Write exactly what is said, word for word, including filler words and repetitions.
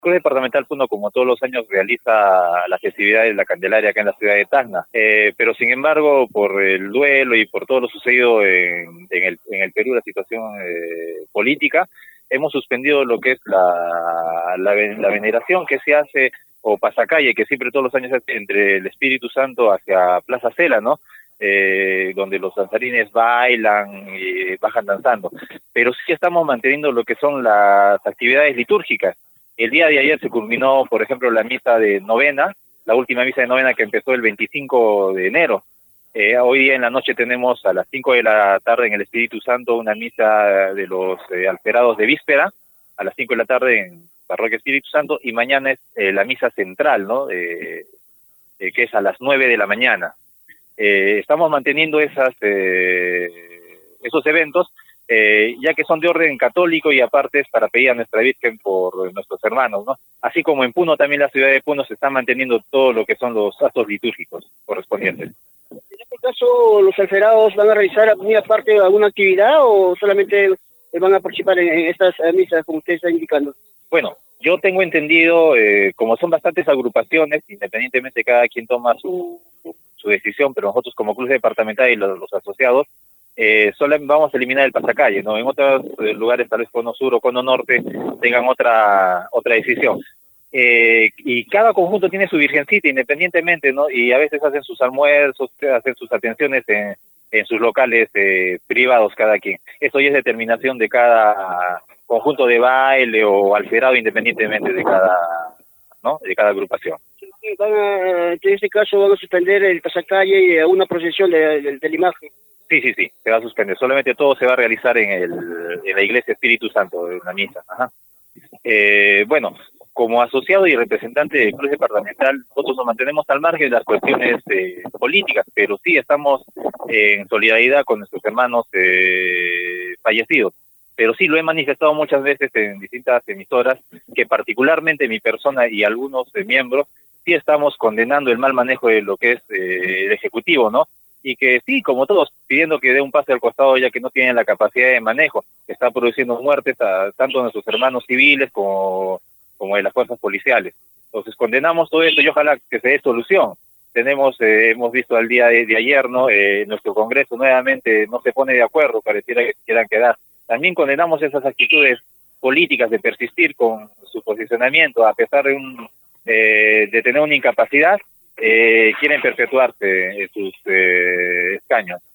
Cruz Departamental Puno, como todos los años, realiza la festividad de la Candelaria acá en la ciudad de Tacna, eh, pero sin embargo, por el duelo y por todo lo sucedido en, en, el, en el Perú, la situación eh, política, hemos suspendido lo que es la, la, la veneración que se hace, o pasacalle, que siempre todos los años se hace entre el Espíritu Santo hacia Plaza Cela, ¿no? Eh, donde los danzarines bailan y bajan danzando, pero sí estamos manteniendo lo que son las actividades litúrgicas. El día de ayer se culminó, por ejemplo, la misa de novena, la última misa de novena que empezó el veinticinco de enero. Eh, hoy día en la noche tenemos a las cinco de la tarde en el Espíritu Santo una misa de los eh, alterados de víspera, a las cinco de la tarde en Parroquia Espíritu Santo, y mañana es eh, la misa central, ¿no? Eh, eh, que es a las nueve de la mañana. Eh, estamos manteniendo esas eh, esos eventos, eh, ya que son de orden católico y aparte es para pedir a nuestra Virgen por nuestros hermanos, ¿no? Así como en Puno, también la ciudad de Puno se está manteniendo todo lo que son los actos litúrgicos correspondientes. En este caso, ¿los alterados van a realizar muy aparte alguna actividad o solamente van a participar en, en estas misas, como usted está indicando? Bueno, yo tengo entendido, eh, como son bastantes agrupaciones, independientemente cada quien toma su, su, su decisión, pero nosotros como Club Departamental y los, los asociados, eh, solo vamos a eliminar el pasacalle, ¿no? En otros eh, lugares, tal vez Cono Sur o Cono Norte, tengan otra otra decisión. Eh, y cada conjunto tiene su virgencita independientemente, ¿no? Y a veces hacen sus almuerzos, hacen sus atenciones en, en sus locales eh, privados cada quien. Eso ya es determinación de cada conjunto de baile o alterado independientemente de cada, ¿no? De cada agrupación. Van a, en este caso van a suspender el pasacalle y una procesión de, de, de la imagen. Sí, sí, sí, se va a suspender. Solamente todo se va a realizar en, el, en la Iglesia Espíritu Santo, en la misa. Ajá. Eh, bueno, como asociado y representante del Club Departamental, nosotros nos mantenemos al margen de las cuestiones eh, políticas, pero sí estamos eh, en solidaridad con nuestros hermanos eh, fallecidos. Pero sí lo he manifestado muchas veces en distintas emisoras, que particularmente mi persona y algunos eh, miembros sí estamos condenando el mal manejo de lo que es eh, el Ejecutivo, ¿no? Y que sí, como todos, pidiendo que dé un pase al costado ya que no tienen la capacidad de manejo, que está produciendo muertes a tanto de nuestros hermanos civiles como, como de las fuerzas policiales. Entonces condenamos todo esto y ojalá que se dé solución. Tenemos, eh, hemos visto al día de, de ayer, ¿no? Eh, nuestro Congreso nuevamente no se pone de acuerdo, pareciera que quieran quedar. También condenamos esas actitudes políticas de persistir con su posicionamiento, a pesar de, un, eh, de tener una incapacidad, eh, quieren perpetuarse en sus eh, escaños.